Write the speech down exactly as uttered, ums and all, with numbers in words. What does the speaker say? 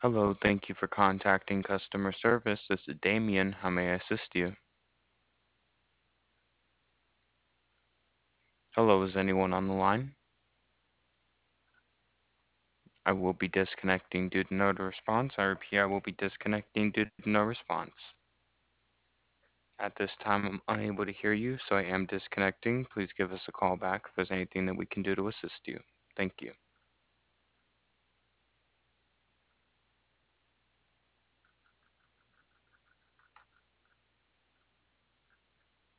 Hello, thank you for contacting customer service. This is Damien. How may I assist you? Hello, is anyone on the line? I will be disconnecting due to no response. I repeat, I will be disconnecting due to no response. At this time, I'm unable to hear you, so I am disconnecting. Please give us a call back if there's anything that we can do to assist you. Thank you.